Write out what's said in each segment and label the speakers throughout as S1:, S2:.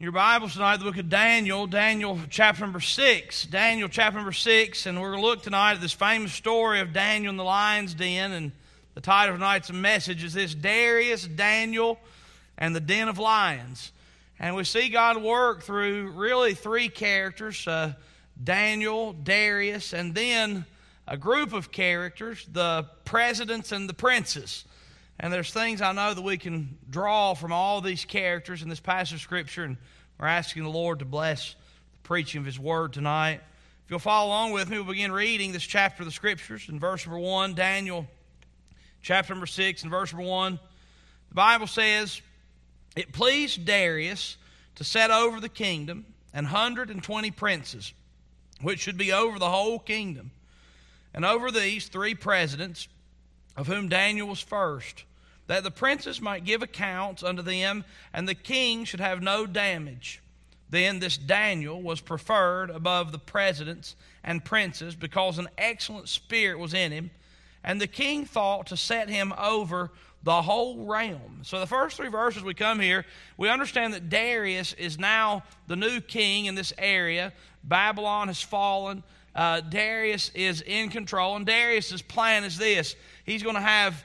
S1: Your Bibles tonight, the book of Daniel, Daniel chapter number 6. Daniel chapter number 6, and we're going to look tonight at this famous story of Daniel in the lion's den, and the title of tonight's message is this: Darius, Daniel, and the Den of Lions. And we see God work through really three characters, Daniel, Darius, and then a group of characters, the presidents and the princes. And there's things I know that we can draw from all these characters in this passage of Scripture, and we're asking the Lord to bless the preaching of His Word tonight. If you'll follow along with me, we'll begin reading this chapter of the Scriptures in verse number 1, Daniel chapter number 6 and verse number 1. The Bible says, "It pleased Darius to set over the kingdom 120 princes, which should be over the whole kingdom, and over these 3 presidents, of whom Daniel was first, that the princes might give accounts unto them, and the king should have no damage. Then this Daniel was preferred above the presidents and princes, because an excellent spirit was in him, and the king thought to set him over the whole realm." So the first 3 verses we come here, we understand that Darius is now the new king in this area. Babylon has fallen. Darius is in control, and Darius' plan is this: he's going to have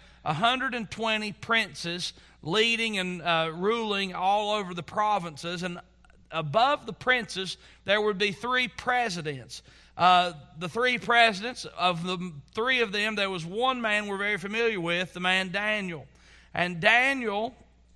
S1: 120 princes leading and ruling all over the provinces, and above the princes there would be 3 presidents. The 3 presidents, of the 3 of them, there was one man we're very familiar with, the man Daniel. And Daniel,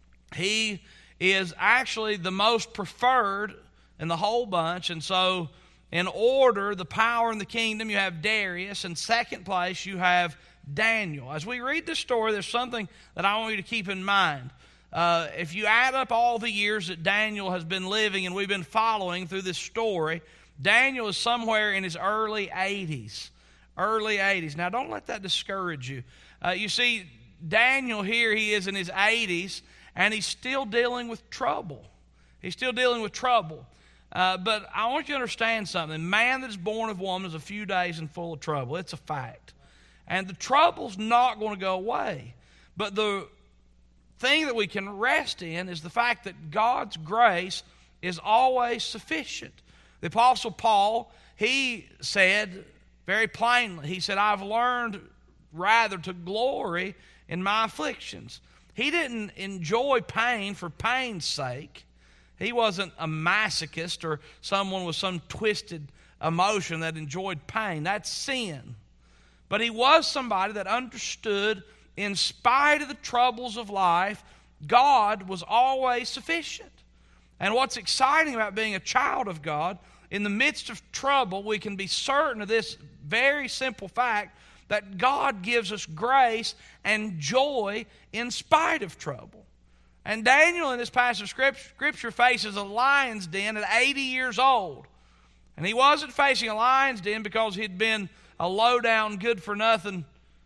S1: he is actually the most preferred in the whole bunch, and so in order, the power in the kingdom, you have Darius. In second place, you have Daniel. As we read this story, there's something that I want you to keep in mind. If you add up all the years that Daniel has been living and we've been following through this story, Daniel is somewhere in his early 80s. Early 80s. Now, don't let that discourage you. You see, Daniel here, he is in his 80s, and he's still dealing with trouble. He's still dealing with trouble. But I want you to understand something. Man that is born of woman is a few days and full of trouble. It's a fact. And the trouble's not going to go away. But the thing that we can rest in is the fact that God's grace is always sufficient. The Apostle Paul, he said very plainly, he said, "I've learned rather to glory in my afflictions." He didn't enjoy pain for pain's sake. He wasn't a masochist or someone with some twisted emotion that enjoyed pain. That's sin. But he was somebody that understood, in spite of the troubles of life, God was always sufficient. And what's exciting about being a child of God, in the midst of trouble, we can be certain of this very simple fact, that God gives us grace and joy in spite of trouble. And Daniel in this passage of Scripture faces a lion's den at 80 years old. And he wasn't facing a lion's den because he'd been a low-down, good-for-nothing,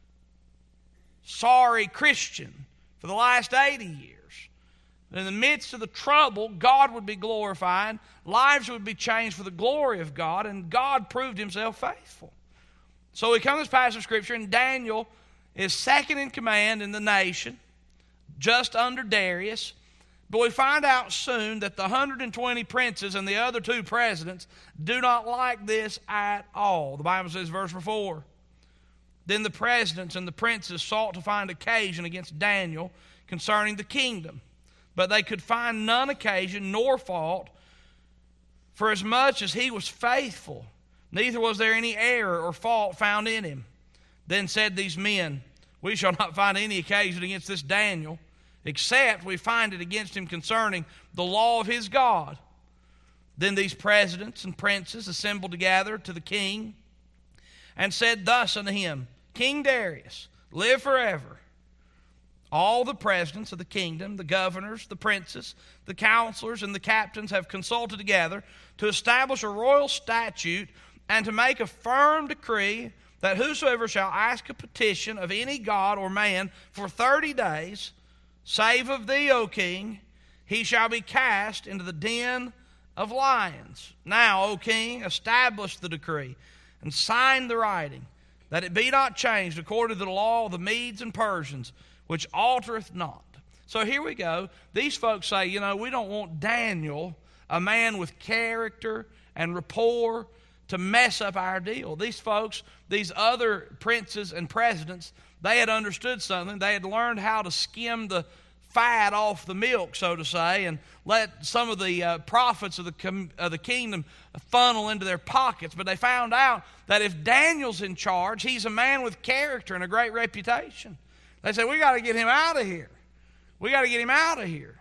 S1: sorry Christian for the last 80 years. But in the midst of the trouble, God would be glorified, lives would be changed for the glory of God, and God proved Himself faithful. So we come to this passage of Scripture, and Daniel is second in command in the nation, just under Darius. But we find out soon that the 120 princes and the other 2 presidents do not like this at all. The Bible says, verse 4, "Then the presidents and the princes sought to find occasion against Daniel concerning the kingdom, but they could find none occasion nor fault, for as much as he was faithful, neither was there any error or fault found in him. Then said these men, We shall not find any occasion against this Daniel, except we find it against him concerning the law of his God. Then these presidents and princes assembled together to the king, and said thus unto him, King Darius, live forever. All the presidents of the kingdom, the governors, the princes, the counselors, and the captains have consulted together to establish a royal statute and to make a firm decree that whosoever shall ask a petition of any god or man for 30 days, save of thee, O king, he shall be cast into the den of lions. Now, O king, establish the decree and sign the writing, that it be not changed according to the law of the Medes and Persians, which altereth not. So here we go. These folks say, we don't want Daniel a man with character and rapport to mess up our deal. These folks, these other princes and presidents, they had understood something. They had learned how to skim the fat off the milk, so to say, and let some of the profits of the kingdom funnel into their pockets. But they found out that if Daniel's in charge, he's a man with character and a great reputation. They said, we got to get him out of here. We got to get him out of here.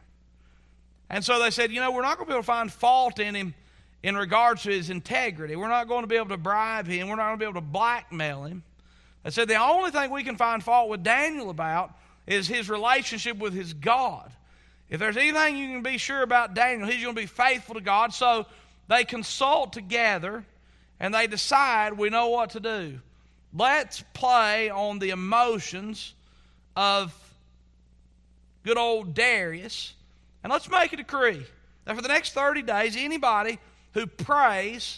S1: And so they said, we're not going to be able to find fault in him in regards to his integrity. We're not going to be able to bribe him. We're not going to be able to blackmail him. They said the only thing we can find fault with Daniel about is his relationship with his God. If there's anything you can be sure about Daniel, he's going to be faithful to God. So they consult together and they decide, we know what to do. Let's play on the emotions of good old Darius, and let's make a decree that for the next 30 days, anybody who prays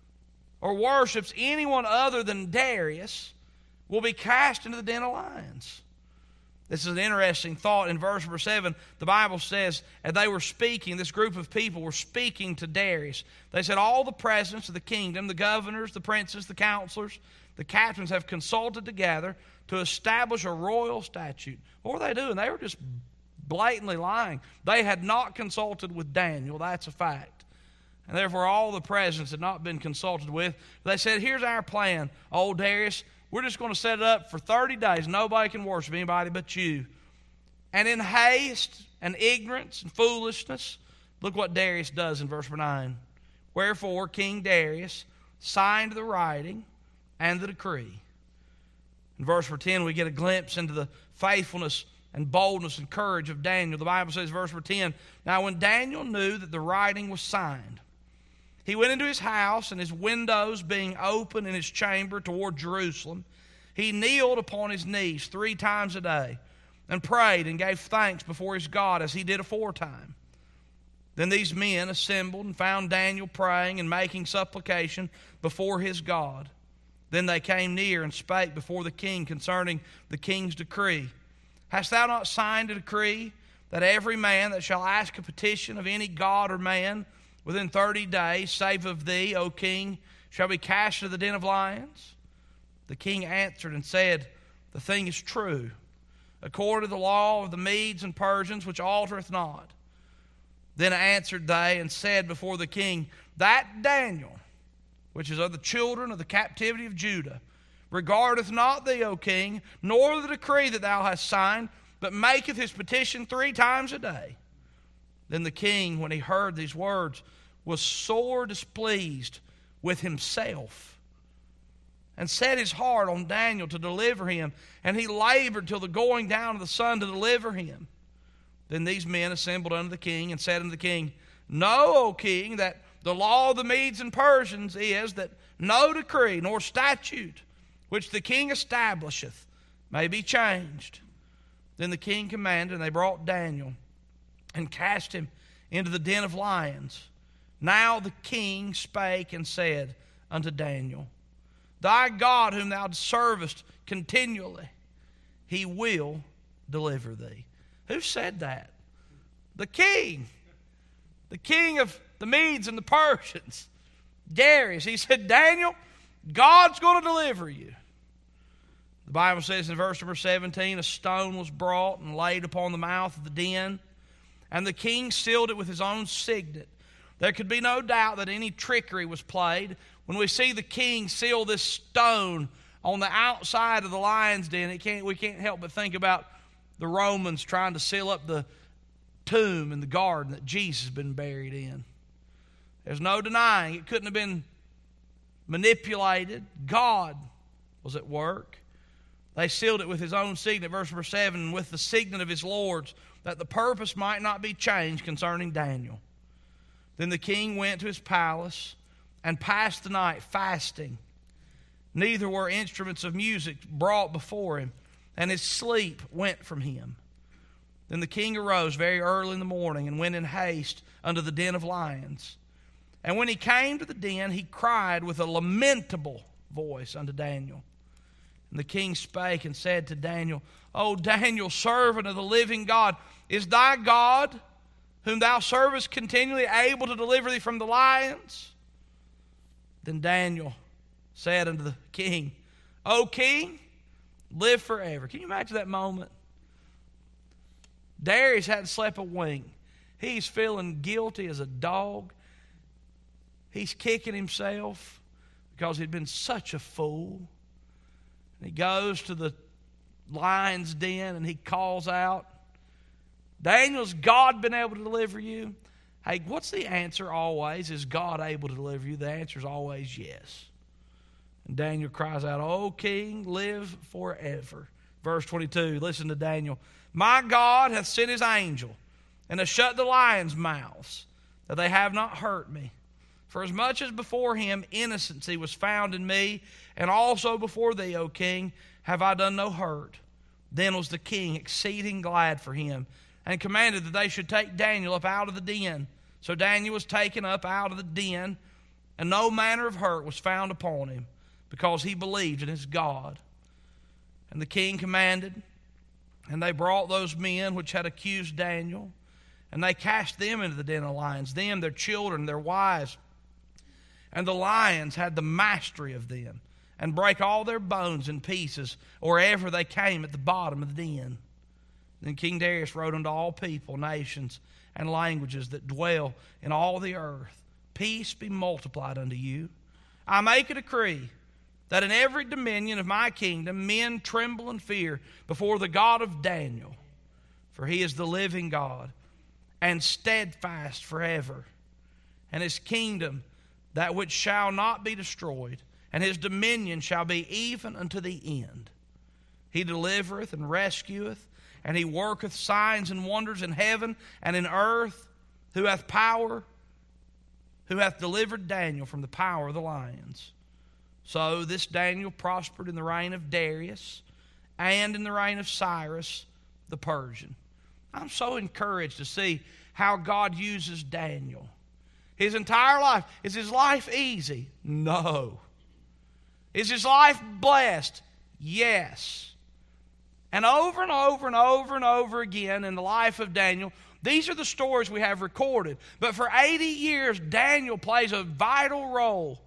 S1: or worships anyone other than Darius will be cast into the den of lions. This is an interesting thought. In verse number 7, the Bible says, and they were speaking, this group of people were speaking to Darius. They said, all the presidents of the kingdom, the governors, the princes, the counselors, the captains have consulted together to establish a royal statute. What were they doing? They were just blatantly lying. They had not consulted with Daniel. That's a fact. And therefore, all the presidents had not been consulted with. They said, here's our plan, old Darius. We're just going to set it up for 30 days. Nobody can worship anybody but you. And in haste and ignorance and foolishness, look what Darius does in verse 9. Wherefore King Darius signed the writing and the decree. In verse 10, we get a glimpse into the faithfulness and boldness and courage of Daniel. The Bible says, verse 10, now when Daniel knew that the writing was signed, he went into his house, and his windows being open in his chamber toward Jerusalem, he kneeled upon his knees 3 times a day and prayed and gave thanks before his God as he did aforetime. Then these men assembled and found Daniel praying and making supplication before his God. Then they came near and spake before the king concerning the king's decree. Hast thou not signed a decree that every man that shall ask a petition of any god or man within 30 days, save of thee, O king, shall be cast into the den of lions? The king answered and said, the thing is true, according to the law of the Medes and Persians, which altereth not. Then answered they and said before the king, that Daniel, which is of the children of the captivity of Judah, regardeth not thee, O king, nor the decree that thou hast signed, but maketh his petition 3 times a day. Then the king, when he heard these words, was sore displeased with himself, and set his heart on Daniel to deliver him, and he labored till the going down of the sun to deliver him. Then these men assembled unto the king, and said unto the king, know, O king, that the law of the Medes and Persians is that no decree nor statute which the king establisheth may be changed. Then the king commanded, and they brought Daniel and cast him into the den of lions. Now the king spake and said unto Daniel, thy God whom thou servest continually, he will deliver thee. Who said that? The king. The king of the Medes and the Persians. Darius. He said, Daniel, God's going to deliver you. The Bible says in verse number 17, a stone was brought and laid upon the mouth of the den, and the king sealed it with his own signet. There could be no doubt that any trickery was played. When we see the king seal this stone on the outside of the lion's den, we can't help but think about the Romans trying to seal up the tomb in the garden that Jesus had been buried in. There's no denying it couldn't have been manipulated. God was at work. They sealed it with his own signet, verse number 7, with the signet of his lords, that the purpose might not be changed concerning Daniel. Then the king went to his palace and passed the night fasting. Neither were instruments of music brought before him, and his sleep went from him. Then the king arose very early in the morning and went in haste unto the den of lions. And when he came to the den, he cried with a lamentable voice unto Daniel. And the king spake and said to Daniel, O Daniel, servant of the living God, is thy God whom thou servest continually, able to deliver thee from the lions? Then Daniel said unto the king, O king, live forever. Can you imagine that moment? Darius hadn't slept a wink. He's feeling guilty as a dog. He's kicking himself because he'd been such a fool. And he goes to the lion's den and he calls out, Daniel's God been able to deliver you? Hey, what's the answer always? Is God able to deliver you? The answer is always yes. And Daniel cries out, O king, live forever. Verse 22, listen to Daniel. My God hath sent his angel, and hath shut the lions' mouths, that they have not hurt me. For as much as before him innocency was found in me, and also before thee, O king, have I done no hurt. Then was the king exceeding glad for him, and commanded that they should take Daniel up out of the den. So Daniel was taken up out of the den, and no manner of hurt was found upon him, because he believed in his God. And the king commanded, and they brought those men which had accused Daniel, and they cast them into the den of lions, them, their children, their wives. And the lions had the mastery of them, and brake all their bones in pieces, or ever they came at the bottom of the den. Then King Darius wrote unto all people, nations, and languages that dwell in all the earth, peace be multiplied unto you. I make a decree that in every dominion of my kingdom men tremble and fear before the God of Daniel, for he is the living God, and steadfast forever. And his kingdom, that which shall not be destroyed, and his dominion shall be even unto the end. He delivereth and rescueth, and he worketh signs and wonders in heaven and in earth, who hath power, who hath delivered Daniel from the power of the lions. So this Daniel prospered in the reign of Darius and in the reign of Cyrus the Persian. I'm so encouraged to see how God uses Daniel. His entire life. Is his life easy? No. Is his life blessed? Yes. And over and over and over and over again in the life of Daniel, these are the stories we have recorded. But for 80 years, Daniel plays a vital role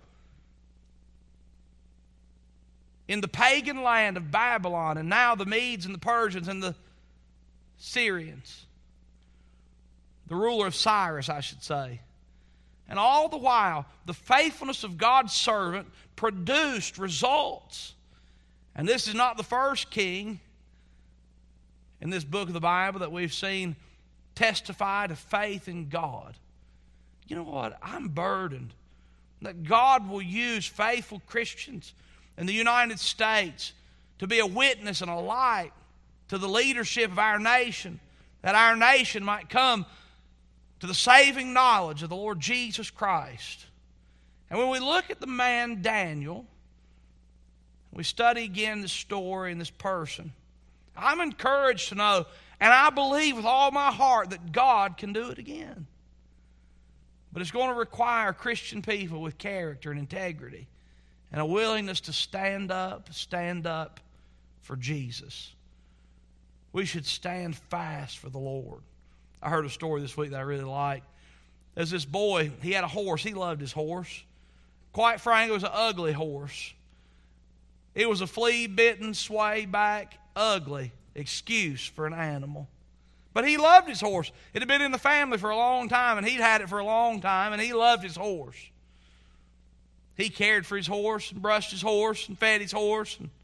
S1: in the pagan land of Babylon, and now the Medes and the Persians and the Syrians. The ruler of Cyrus, I should say. And all the while, the faithfulness of God's servant produced results. And this is not the first king in this book of the Bible that we've seen testify to faith in God. You know what? I'm burdened that God will use faithful Christians in the United States to be a witness and a light to the leadership of our nation, that our nation might come to the saving knowledge of the Lord Jesus Christ. And when we look at the man Daniel, we study again this story and this person, I'm encouraged to know, and I believe with all my heart that God can do it again. But it's going to require Christian people with character and integrity and a willingness to stand up for Jesus. We should stand fast for the Lord. I heard a story this week that I really liked. There's this boy, he had a horse. He loved his horse. Quite frankly, it was an ugly horse. It was a flea-bitten, sway-back, ugly excuse for an animal. But he loved his horse. It had been in the family for a long time, and he'd had it for a long time, and he loved his horse. He cared for his horse and brushed his horse and fed his horse. And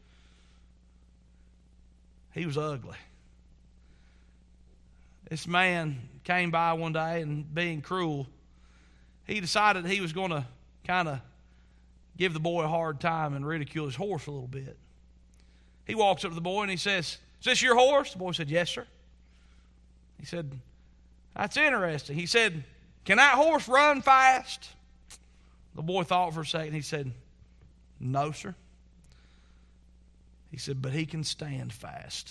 S1: he was ugly. This man came by one day and being cruel, he decided he was going to kind of give the boy a hard time and ridicule his horse a little bit. He walks up to the boy and he says, "Is this your horse?" The boy said, "Yes, sir." He said, "That's interesting." He said, "Can that horse run fast?" The boy thought for a second. He said, "No, sir." He said, "But he can stand fast."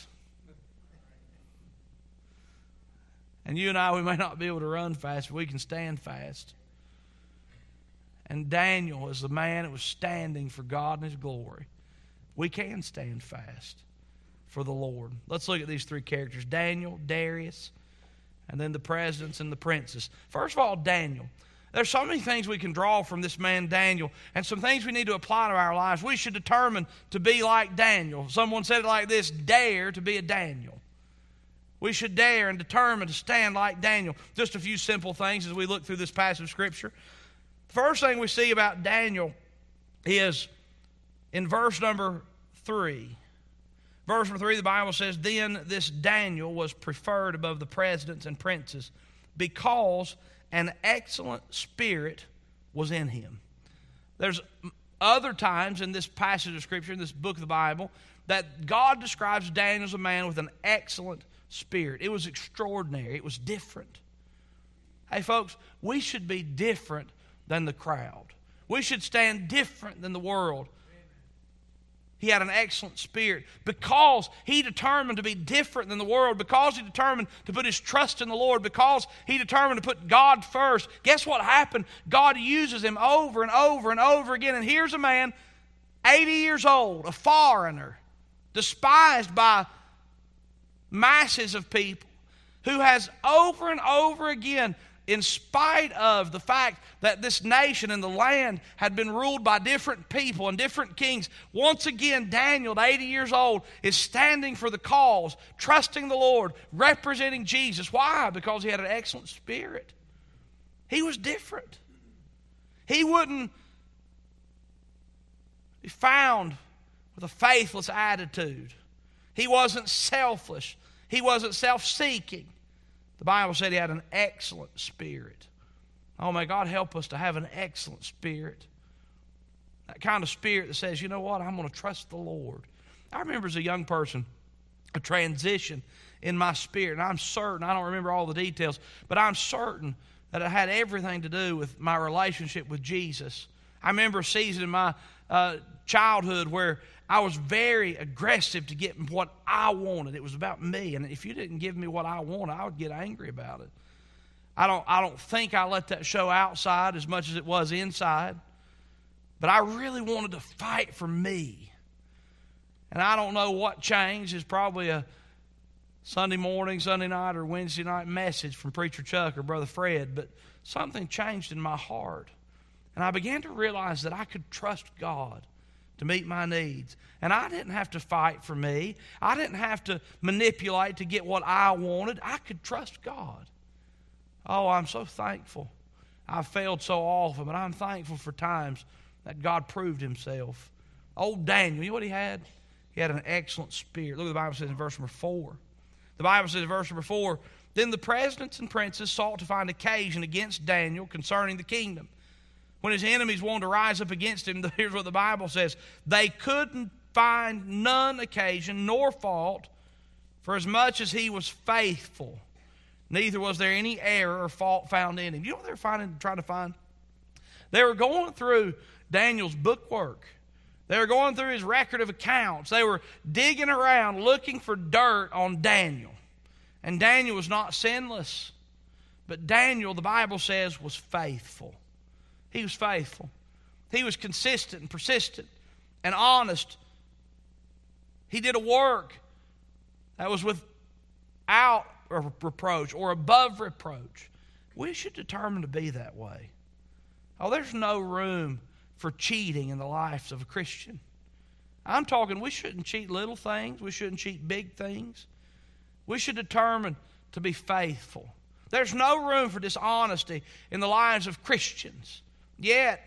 S1: And you and I, we may not be able to run fast, but we can stand fast. And Daniel was the man that was standing for God and His glory. We can stand fast for the Lord. Let's look at these three characters, Daniel, Darius, and then the presidents and the princes. First of all, Daniel. There's so many things we can draw from this man Daniel, and some things we need to apply to our lives. We should determine to be like Daniel. Someone said it like this: dare to be a Daniel. We should dare and determine to stand like Daniel. Just a few simple things as we look through this passage of Scripture. The first thing we see about Daniel is in verse number 3. Verse number 3, the Bible says, "Then this Daniel was preferred above the presidents and princes because an excellent spirit was in him." There's other times in this passage of Scripture, in this book of the Bible, that God describes Daniel as a man with an excellent spirit. It was extraordinary. It was different. Hey, folks, we should be different than the crowd. We should stand different than the world. He had an excellent spirit because he determined to be different than the world, because he determined to put his trust in the Lord, because he determined to put God first. Guess what happened? God uses him over and over and over again. And here's a man, 80 years old, a foreigner, despised by masses of people, who has over and over again, in spite of the fact that this nation and the land had been ruled by different people and different kings, once again, Daniel, at 80 years old, is standing for the cause, trusting the Lord, representing Jesus. Why? Because he had an excellent spirit. He was different. He wouldn't be found with a faithless attitude. He wasn't selfish. He wasn't self-seeking. The Bible said he had an excellent spirit. Oh, may God help us to have an excellent spirit. That kind of spirit that says, you know what, I'm going to trust the Lord. I remember as a young person a transition in my spirit, and I'm certain, I don't remember all the details, but I'm certain that it had everything to do with my relationship with Jesus. I remember a season in my childhood where I was very aggressive to get what I wanted. It was about me, and if you didn't give me what I wanted, I would get angry about it. I don't think I let that show outside as much as it was inside, but I really wanted to fight for me. And I don't know what changed. It's probably a Sunday morning, Sunday night, or Wednesday night message from Preacher Chuck or Brother Fred, but something changed in my heart. And I began to realize that I could trust God to meet my needs. And I didn't have to fight for me. I didn't have to manipulate to get what I wanted. I could trust God. Oh, I'm so thankful. I've failed so often, but I'm thankful for times that God proved himself. Old Daniel, you know what he had? He had an excellent spirit. Look what the Bible says in verse number 4. The Bible says in verse number 4, "Then the presidents and princes sought to find occasion against Daniel concerning the kingdom." When his enemies wanted to rise up against him, here's what the Bible says: "They couldn't find none occasion nor fault, for as much as he was faithful, neither was there any error or fault found in him." You know what they were trying to find? They were going through Daniel's bookwork. They were going through his record of accounts. They were digging around looking for dirt on Daniel. And Daniel was not sinless. But Daniel, the Bible says, was faithful. He was faithful. He was consistent and persistent and honest. He did a work that was without reproach or above reproach. We should determine to be that way. Oh, there's no room for cheating in the lives of a Christian. I'm talking, we shouldn't cheat little things. We shouldn't cheat big things. We should determine to be faithful. There's no room for dishonesty in the lives of Christians. Yet,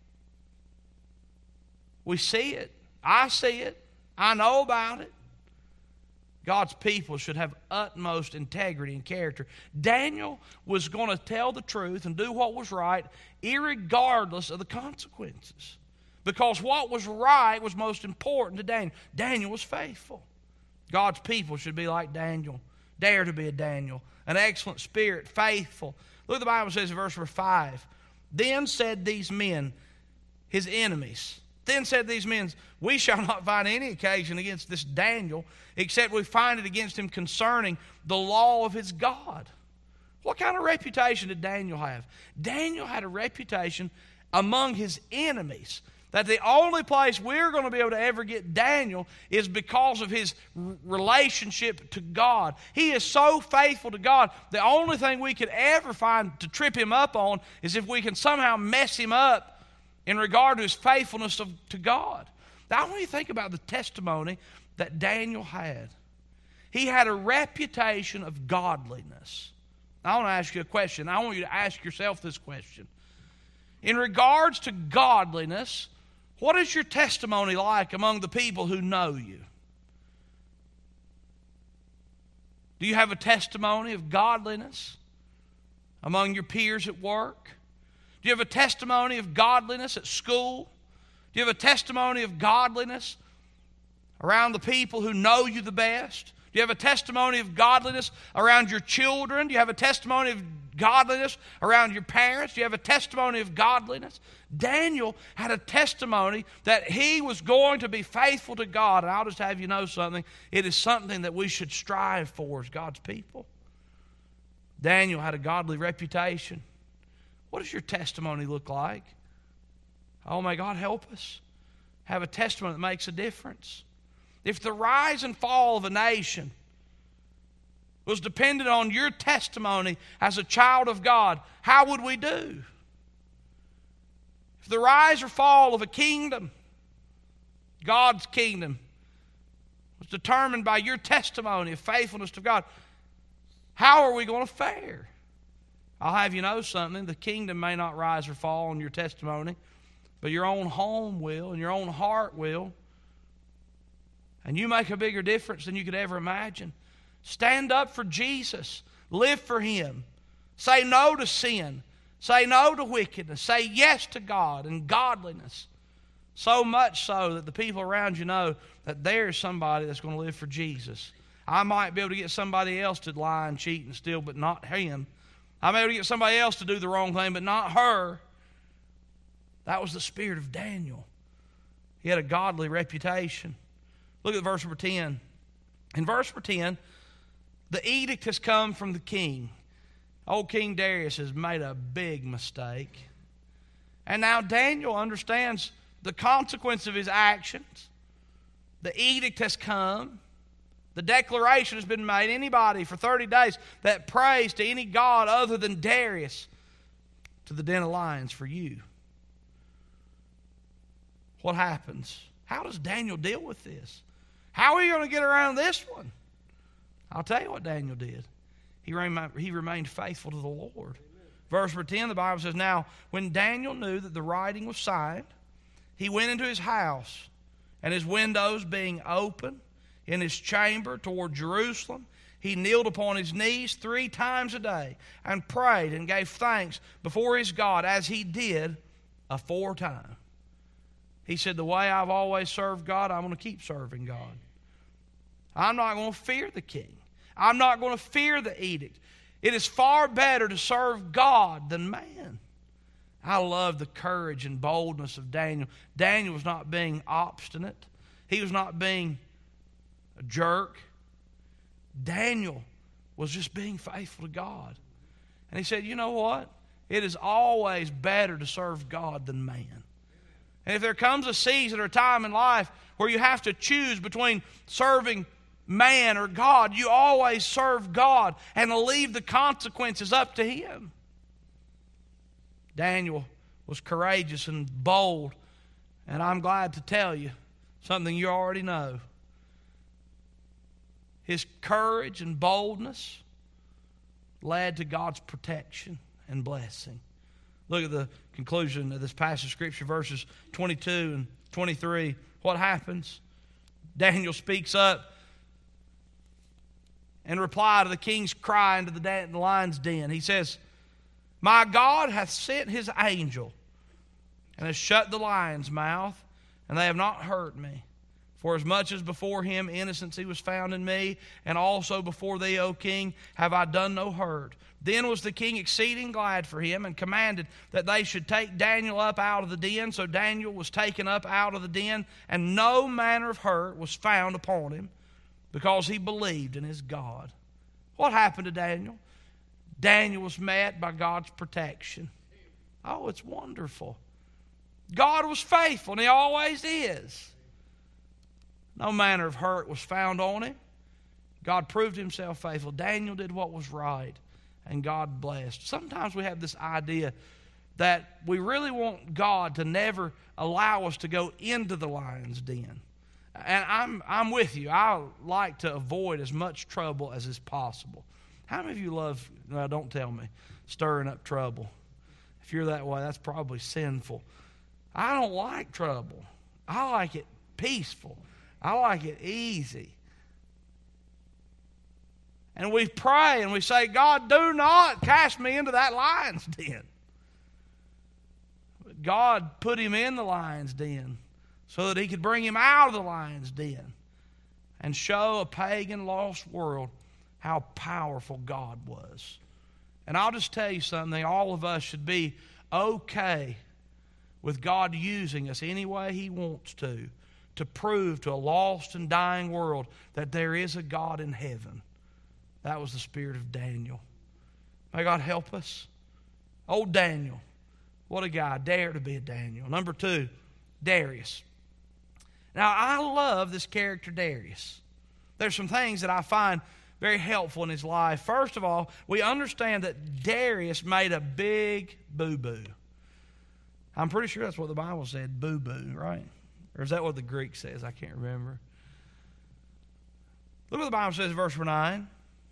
S1: we see it. I see it. I know about it. God's people should have utmost integrity and character. Daniel was going to tell the truth and do what was right, irregardless of the consequences. Because what was right was most important to Daniel. Daniel was faithful. God's people should be like Daniel. Dare to be a Daniel. An excellent spirit, faithful. Look what the Bible says in verse 5. "Then said these men," his enemies, "Then said these men, we shall not find any occasion against this Daniel, except we find it against him concerning the law of his God." What kind of reputation did Daniel have? Daniel had a reputation among his enemies That the only place we're going to be able to ever get Daniel is because of his relationship to God. He is so faithful to God. The only thing we could ever find to trip him up on is if we can somehow mess him up in regard to his faithfulness to God. Now, I want you to think about the testimony that Daniel had. He had a reputation of godliness. I want to ask you a question. I want you to ask yourself this question. In regards to godliness, what is your testimony like among the people who know you? Do you have a testimony of godliness among your peers at work? Do you have a testimony of godliness at school? Do you have a testimony of godliness around the people who know you the best? Do you have a testimony of godliness around your children? Do you have a testimony of godliness around your parents? Do you have a testimony of godliness? Daniel had a testimony that he was going to be faithful to God. And I'll just have you know something. It is something that we should strive for as God's people. Daniel had a godly reputation. What does your testimony look like? Oh, may God help us have a testimony that makes a difference. If the rise and fall of a nation was dependent on your testimony as a child of God, how would we do? If the rise or fall of a kingdom, God's kingdom, was determined by your testimony of faithfulness to God, how are we going to fare? I'll have you know something. The kingdom may not rise or fall on your testimony, but your own home will and your own heart will. And you make a bigger difference than you could ever imagine. Stand up for Jesus. Live for Him. Say no to sin. Say no to wickedness. Say yes to God and godliness. So much so that the people around you know that there's somebody that's going to live for Jesus. I might be able to get somebody else to lie and cheat and steal, but not him. I may be able to get somebody else to do the wrong thing, but not her. That was the spirit of Daniel. He had a godly reputation. Look at verse number 10. In verse number 10, the edict has come from the king. Old King Darius has made a big mistake. And now Daniel understands the consequence of his actions. The edict has come. The declaration has been made. Anybody for 30 days that prays to any god other than Darius, to the den of lions for you. What happens? How does Daniel deal with this? How are you going to get around this one? I'll tell you what Daniel did. He remained faithful to the Lord. Verse 10, the Bible says, now, when Daniel knew that the writing was signed, he went into his house, and his windows being open in his chamber toward Jerusalem, he kneeled upon his knees 3 times a day and prayed and gave thanks before his God as he did aforetime. He said, the way I've always served God, I'm going to keep serving God. I'm not going to fear the king. I'm not going to fear the edict. It is far better to serve God than man. I love the courage and boldness of Daniel. Daniel was not being obstinate. He was not being a jerk. Daniel was just being faithful to God. And he said, you know what? It is always better to serve God than man. And if there comes a season or a time in life where you have to choose between serving man or God, you always serve God and leave the consequences up to Him. Daniel was courageous and bold, and I'm glad to tell you something you already know. His courage and boldness led to God's protection and blessing. Look at the conclusion of this passage of Scripture, verses 22 and 23. What happens? Daniel speaks up in reply to the king's cry into the lion's den. He says, my God hath sent his angel and has shut the lion's mouth, and they have not hurt me. For as much as before him innocency was found in me, and also before thee, O king, have I done no hurt. Then was the king exceeding glad for him, and commanded that they should take Daniel up out of the den. So Daniel was taken up out of the den, and no manner of hurt was found upon him, because he believed in his God. What happened to Daniel? Daniel was met by God's protection. Oh, it's wonderful. God was faithful, and He always is. No manner of hurt was found on him. God proved Himself faithful. Daniel did what was right, and God blessed. Sometimes we have this idea that we really want God to never allow us to go into the lion's den. And I'm with you. I like to avoid as much trouble as is possible. How many of you love, no, don't tell me, stirring up trouble? If you're that way, that's probably sinful. I don't like trouble. I like it peaceful. I like it easy. And we pray and we say, God, do not cast me into that lion's den. But God put him in the lion's den so that He could bring him out of the lion's den and show a pagan, lost world how powerful God was. And I'll just tell you something, all of us should be okay with God using us any way He wants to prove to a lost and dying world that there is a God in heaven. That was the spirit of Daniel. May God help us. Old Daniel. What a guy. Dare to be a Daniel. Number 2, Darius. Now, I love this character Darius. There's some things that I find very helpful in his life. First of all, we understand that Darius made a big boo-boo. I'm pretty sure that's what the Bible said, boo-boo, right? Or is that what the Greek says? I can't remember. Look what the Bible says in verse 9.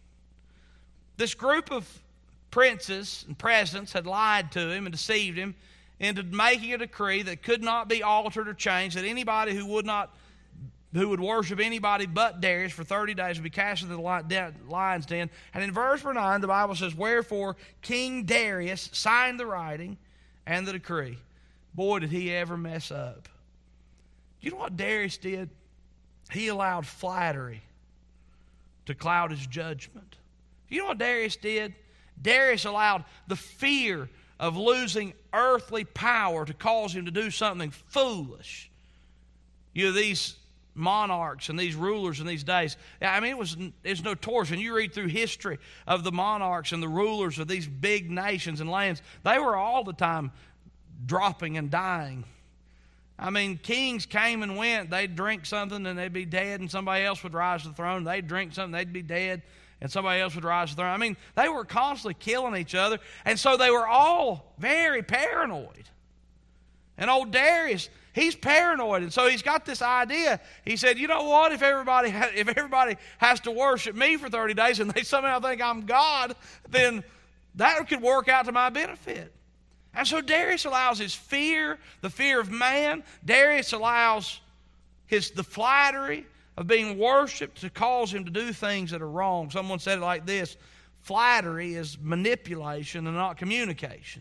S1: This group of princes and presidents had lied to him and deceived him into making a decree that could not be altered or changed, that anybody who would worship anybody but Darius for 30 days would be cast into the lion's den. And in verse 9, the Bible says, wherefore King Darius signed the writing and the decree. Boy, did he ever mess up. You know what Darius did? He allowed flattery to cloud his judgment. You know what Darius did? Darius allowed the fear of losing earthly power to cause him to do something foolish. You know, these monarchs and these rulers in these days, I mean, it's notorious. When you read through history of the monarchs and the rulers of these big nations and lands, they were all the time dropping and dying. I mean, kings came and went. They'd drink something and they'd be dead, and somebody else would rise to the throne. They'd drink something, they'd be dead, and somebody else would rise to the throne. I mean, they were constantly killing each other, and so they were all very paranoid. And old Darius, he's paranoid, and so he's got this idea. He said, you know what, if everybody has to worship me for 30 days and they somehow think I'm God, then that could work out to my benefit. And so Darius allows his fear, the fear of man. Darius allows the flattery of being worshipped to cause him to do things that are wrong. Someone said it like this: flattery is manipulation and not communication.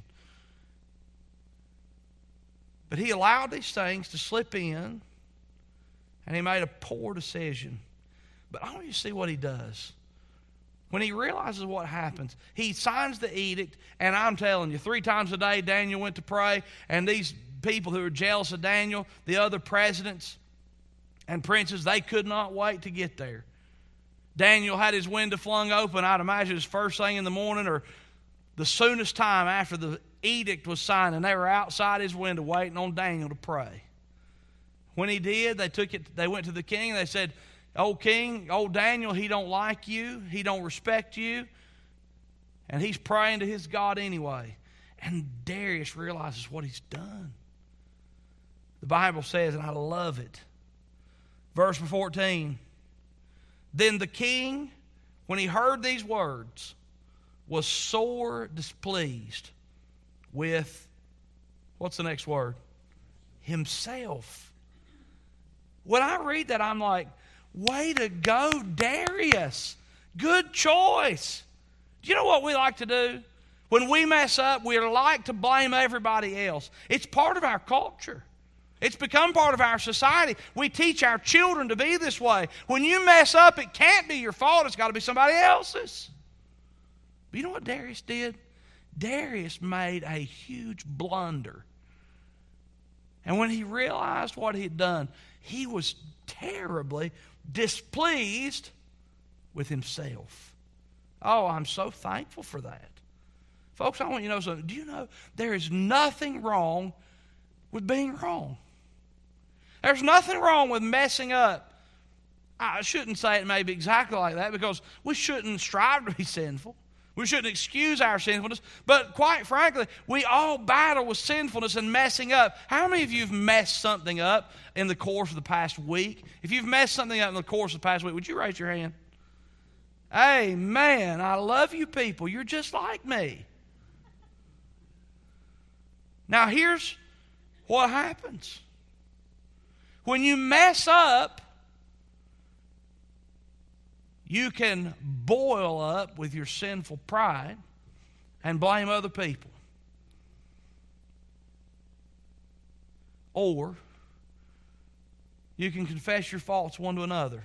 S1: But he allowed these things to slip in, and he made a poor decision. But I want you to see what he does. When he realizes what happens, he signs the edict, and I'm telling you, 3 times a day Daniel went to pray, and these people who were jealous of Daniel, the other presidents and princes, they could not wait to get there. Daniel had his window flung open. I'd imagine it was first thing in the morning or the soonest time after the edict was signed, and they were outside his window waiting on Daniel to pray. When he did, they went to the king, and they said, old king, old Daniel, he don't like you, he don't respect you, and he's praying to his God anyway. And Darius realizes what he's done. The Bible says, and I love it, verse 14, then the king, when he heard these words, was sore displeased with, what's the next word? Himself. When I read that, I'm like, way to go, Darius. Good choice. Do you know what we like to do? When we mess up, we like to blame everybody else. It's part of our culture. It's become part of our society. We teach our children to be this way. When you mess up, it can't be your fault. It's got to be somebody else's. But you know what Darius did? Darius made a huge blunder. And when he realized what he had done, he was terribly displeased with himself. Oh, I'm so thankful for that. Folks, I want you to know something. Do you know there is nothing wrong with being wrong. There's nothing wrong with messing up. I shouldn't say it maybe exactly like that, because we shouldn't strive to be sinful. We shouldn't excuse our sinfulness. But quite frankly, we all battle with sinfulness and messing up. How many of you have messed something up in the course of the past week? If you've messed something up in the course of the past week, would you raise your hand? Amen. I love you people. You're just like me. Now here's what happens. When you mess up, you can boil up with your sinful pride and blame other people. Or you can confess your faults one to another.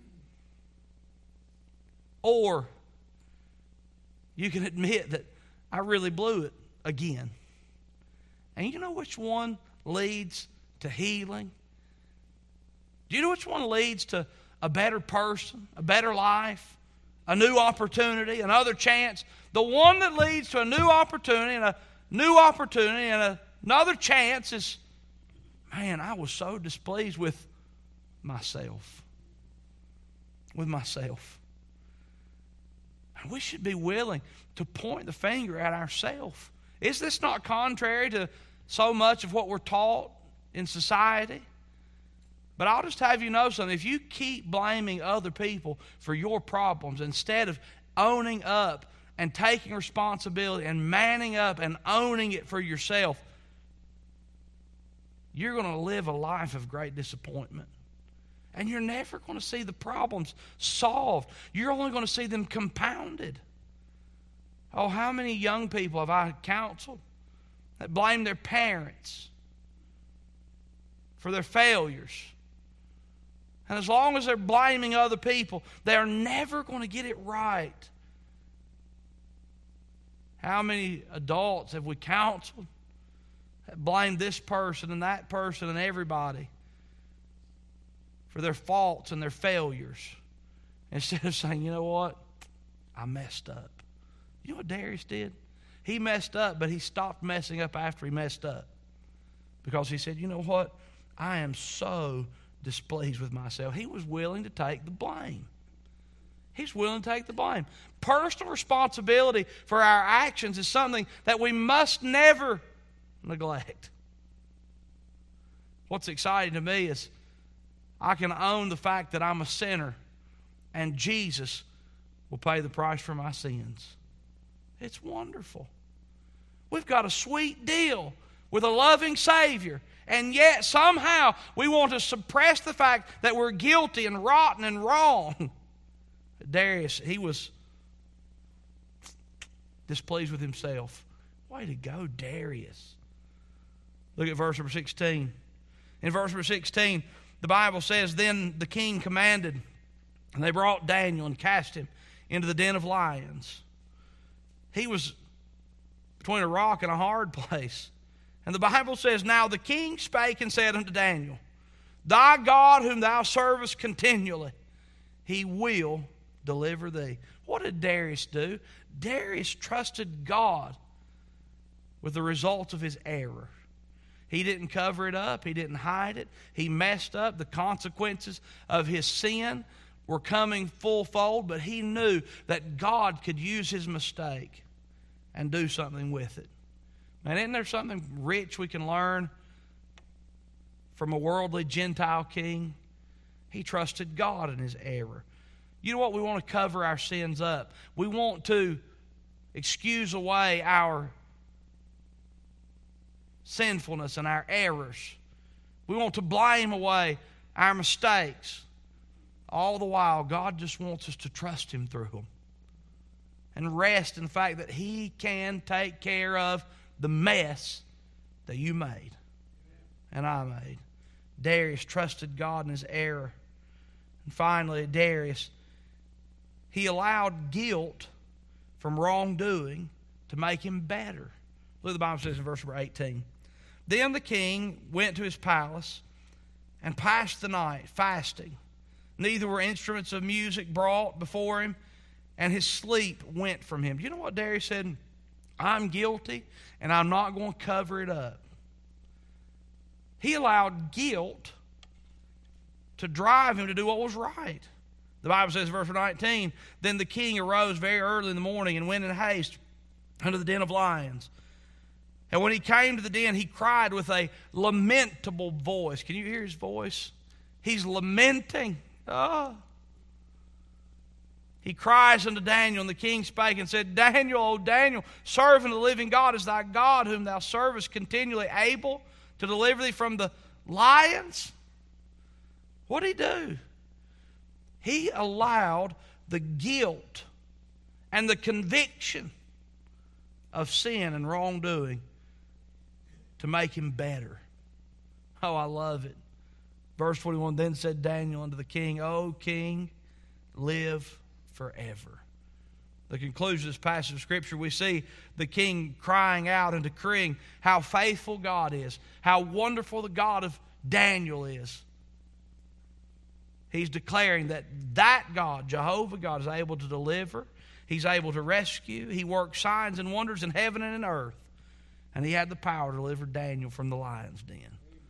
S1: Or you can admit that I really blew it again. And you know which one leads to healing? Do you know which one leads to a better person, a better life, a new opportunity, another chance? The one that leads to a new opportunity and another chance is, man, I was so displeased with myself. And we should be willing to point the finger at ourselves. Is this not contrary to so much of what we're taught in society? But I'll just have you know something. If you keep blaming other people for your problems instead of owning up and taking responsibility and manning up and owning it for yourself, you're going to live a life of great disappointment. And you're never going to see the problems solved. You're only going to see them compounded. Oh, how many young people have I counseled that blame their parents for their failures? And as long as they're blaming other people, they're never going to get it right. How many adults have we counseled that blame this person and that person and everybody for their faults and their failures, instead of saying, you know what, I messed up. You know what Darius did? He messed up, but he stopped messing up after he messed up. Because he said, you know what, I am so displeased with myself. He was willing to take the blame. He's willing to take the blame. Personal responsibility for our actions is something that we must never neglect. What's exciting to me is I can own the fact that I'm a sinner and Jesus will pay the price for my sins. It's wonderful. We've got a sweet deal with a loving Savior, and yet somehow we want to suppress the fact that we're guilty and rotten and wrong. Darius, he was displeased with himself. Way to go, Darius. Look at verse number 16. In verse number 16, the Bible says, then the king commanded, and they brought Daniel and cast him into the den of lions. He was between a rock and a hard place. And the Bible says, now the king spake and said unto Daniel, thy God whom thou servest continually, he will deliver thee. What did Darius do? Darius trusted God with the results of his error. He didn't cover it up. He didn't hide it. He messed up. The consequences of his sin were coming full fold, but he knew that God could use his mistake and do something with it. Man, isn't there something rich we can learn from a worldly Gentile king? He trusted God in his error. You know what? We want to cover our sins up. We want to excuse away our sinfulness and our errors. We want to blame away our mistakes. All the while, God just wants us to trust Him through them and rest in the fact that He can take care of the mess that you made and I made. Darius trusted God in his error. And finally, Darius, he allowed guilt from wrongdoing to make him better. Look, the Bible says in verse number 18. Then the king went to his palace and passed the night fasting. Neither were instruments of music brought before him, and his sleep went from him. Do you know what Darius said? I'm guilty, and I'm not going to cover it up. He allowed guilt to drive him to do what was right. The Bible says, verse 19, then the king arose very early in the morning and went in haste unto the den of lions. And when he came to the den, he cried with a lamentable voice. Can you hear his voice? He's lamenting. Oh. He cries unto Daniel, and the king spake and said, Daniel, O Daniel, servant of the living God, is thy God, whom thou servest continually, able to deliver thee from the lions? What did he do? He allowed the guilt and the conviction of sin and wrongdoing to make him better. Oh, I love it. Verse 21, then said Daniel unto the king, O king, live forever. The conclusion of this passage of Scripture, we see the king crying out and decreeing how faithful God is, how wonderful the God of Daniel is. He's declaring that God, Jehovah God, is able to deliver. He's able to rescue. He works signs and wonders in heaven and in earth. And he had the power to deliver Daniel from the lion's den.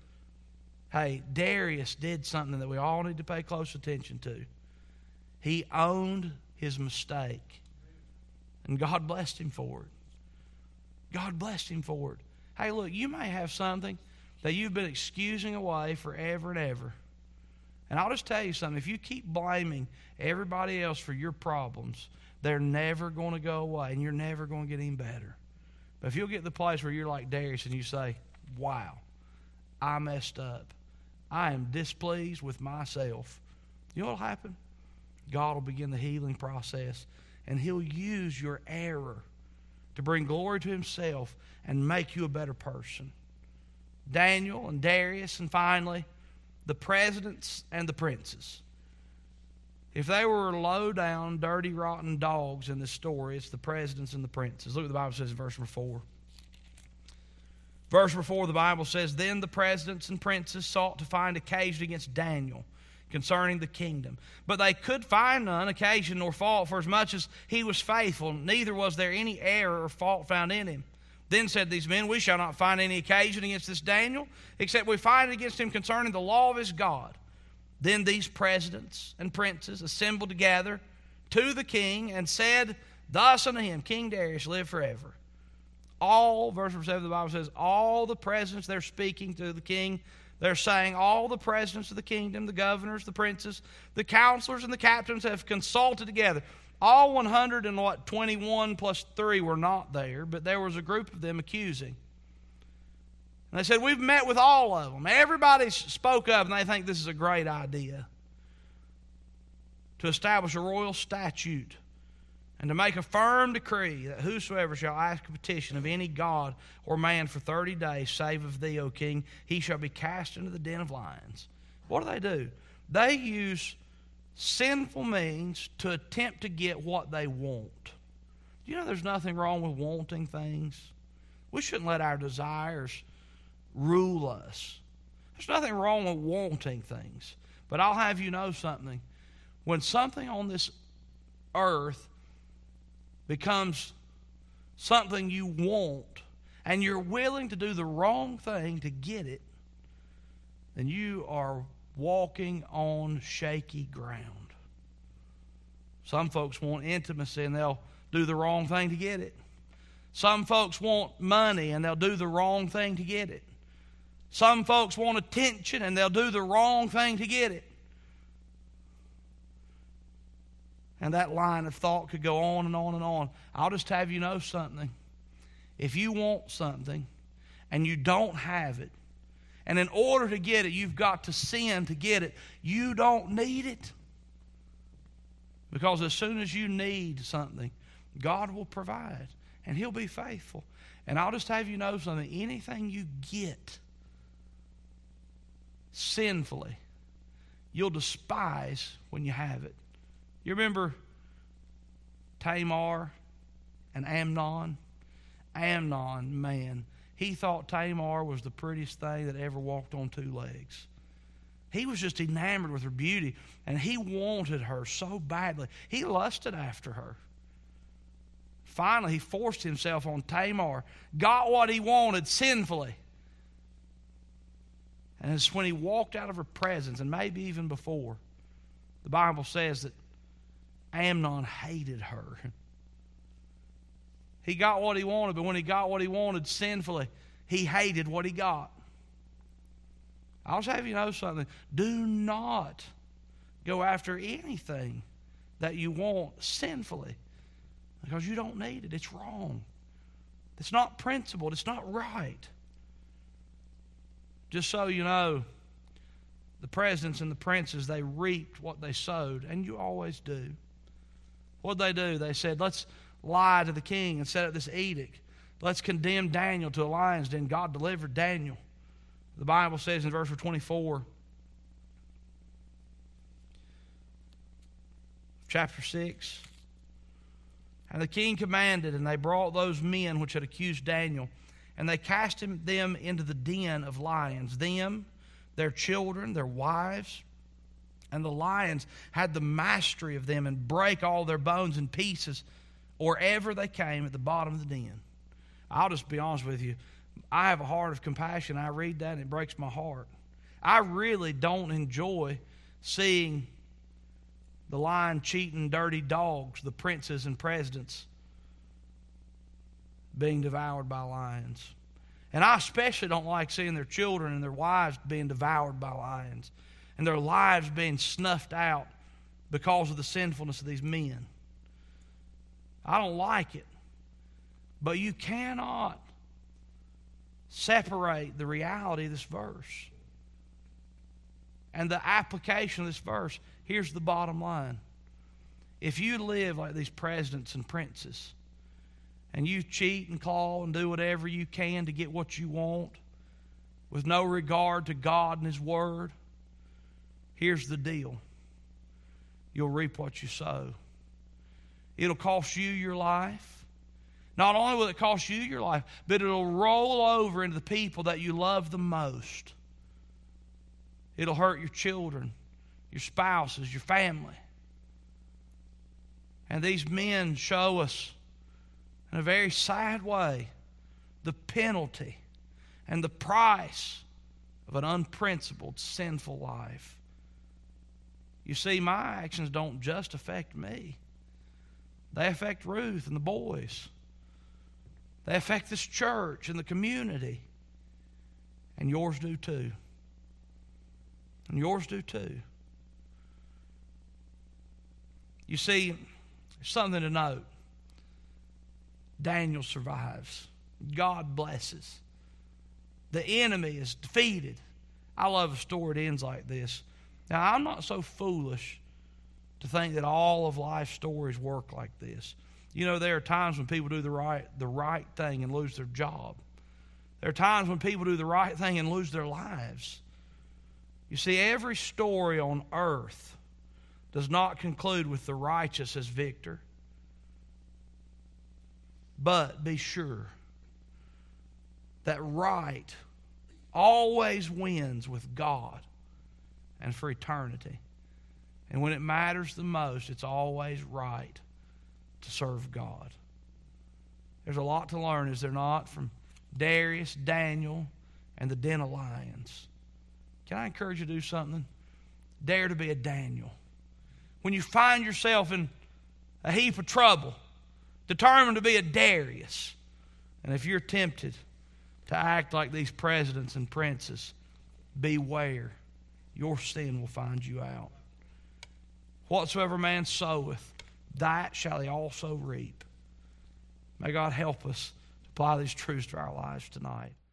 S1: Hey, Darius did something that we all need to pay close attention to. He owned his mistake. And God blessed him for it. God blessed him for it. Hey, look, you may have something that you've been excusing away forever and ever. And I'll just tell you something. If you keep blaming everybody else for your problems, they're never going to go away, and you're never going to get any better. But if you'll get to the place where you're like Darius and you say, wow, I messed up. I am displeased with myself. You know what will happen? God will begin the healing process, and he'll use your error to bring glory to himself and make you a better person. Daniel and Darius, and finally, the presidents and the princes. If they were low down, dirty, rotten dogs in this story, it's the presidents and the princes. Look what the Bible says in verse number 4. Verse number 4, the Bible says, then the presidents and princes sought to find occasion against Daniel concerning the kingdom. But they could find none occasion nor fault, for as much as he was faithful, neither was there any error or fault found in him. Then said these men, we shall not find any occasion against this Daniel, except we find it against him concerning the law of his God. Then these presidents and princes assembled together to the king and said thus unto him, King Darius, live forever. All, verse 7 the Bible says, all the presidents, they're speaking to the king. They're saying all the presidents of the kingdom, the governors, the princes, the counselors, and the captains have consulted together. All 121 plus 3 were not there, but there was a group of them accusing. And they said, we've met with all of them. Everybody spoke up, and they think this is a great idea to establish a royal statute and to make a firm decree that whosoever shall ask a petition of any god or man for 30 days, save of thee, O king, he shall be cast into the den of lions. What do? They use sinful means to attempt to get what they want. Do you know there's nothing wrong with wanting things? We shouldn't let our desires rule us. There's nothing wrong with wanting things. But I'll have you know something. When something on this earth becomes something you want, and you're willing to do the wrong thing to get it, then you are walking on shaky ground. Some folks want intimacy, and they'll do the wrong thing to get it. Some folks want money, and they'll do the wrong thing to get it. Some folks want attention, and they'll do the wrong thing to get it. And that line of thought could go on and on and on. I'll just have you know something. If you want something and you don't have it, and in order to get it, you've got to sin to get it, you don't need it. Because as soon as you need something, God will provide, and He'll be faithful. And I'll just have you know something. Anything you get sinfully, you'll despise when you have it. You remember Tamar and Amnon? Amnon, man, he thought Tamar was the prettiest thing that ever walked on 2 legs. He was just enamored with her beauty, and he wanted her so badly. He lusted after her. Finally, he forced himself on Tamar, got what he wanted sinfully. And it's when he walked out of her presence, and maybe even before, the Bible says that Amnon hated her. He got what he wanted, but when he got what he wanted sinfully, he hated what he got. I'll just have you know something. Do not go after anything that you want sinfully, because you don't need it. It's wrong. It's not principled. It's not right. Just so you know, the presidents and the princes, they reaped what they sowed, and you always do. What did they do? They said, let's lie to the king and set up this edict. Let's condemn Daniel to a lion's den. God delivered Daniel. The Bible says in verse 24, chapter 6, and the king commanded, and they brought those men which had accused Daniel, and they cast them into the den of lions, them, their children, their wives. And the lions had the mastery of them, and break all their bones in pieces, or ever they came at the bottom of the den. I'll just be honest with you. I have a heart of compassion. I read that and it breaks my heart. I really don't enjoy seeing the lion cheating dirty dogs, the princes and presidents, being devoured by lions. And I especially don't like seeing their children and their wives being devoured by lions, and their lives being snuffed out because of the sinfulness of these men. I don't like it. But you cannot separate the reality of this verse and the application of this verse. Here's the bottom line. If you live like these presidents and princes, and you cheat and claw and do whatever you can to get what you want with no regard to God and His Word, here's the deal. You'll reap what you sow. It'll cost you your life. Not only will it cost you your life, but it'll roll over into the people that you love the most. It'll hurt your children, your spouses, your family. And these men show us in a very sad way the penalty and the price of an unprincipled, sinful life. You see, my actions don't just affect me. They affect Ruth and the boys. They affect this church and the community. And yours do too. And yours do too. You see, there's something to note. Daniel survives. God blesses. The enemy is defeated. I love a story that ends like this. Now, I'm not so foolish to think that all of life's stories work like this. You know, there are times when people do the right thing and lose their job. There are times when people do the right thing and lose their lives. You see, every story on earth does not conclude with the righteous as victor. But be sure that right always wins with God and for eternity. And when it matters the most, it's always right to serve God. There's a lot to learn, is there not, from Darius, Daniel, and the den of lions. Can I encourage you to do something? Dare to be a Daniel. When you find yourself in a heap of trouble, determined to be a Darius. And if you're tempted to act like these presidents and princes, beware. Your sin will find you out. Whatsoever man soweth, that shall he also reap. May God help us to apply these truths to our lives tonight.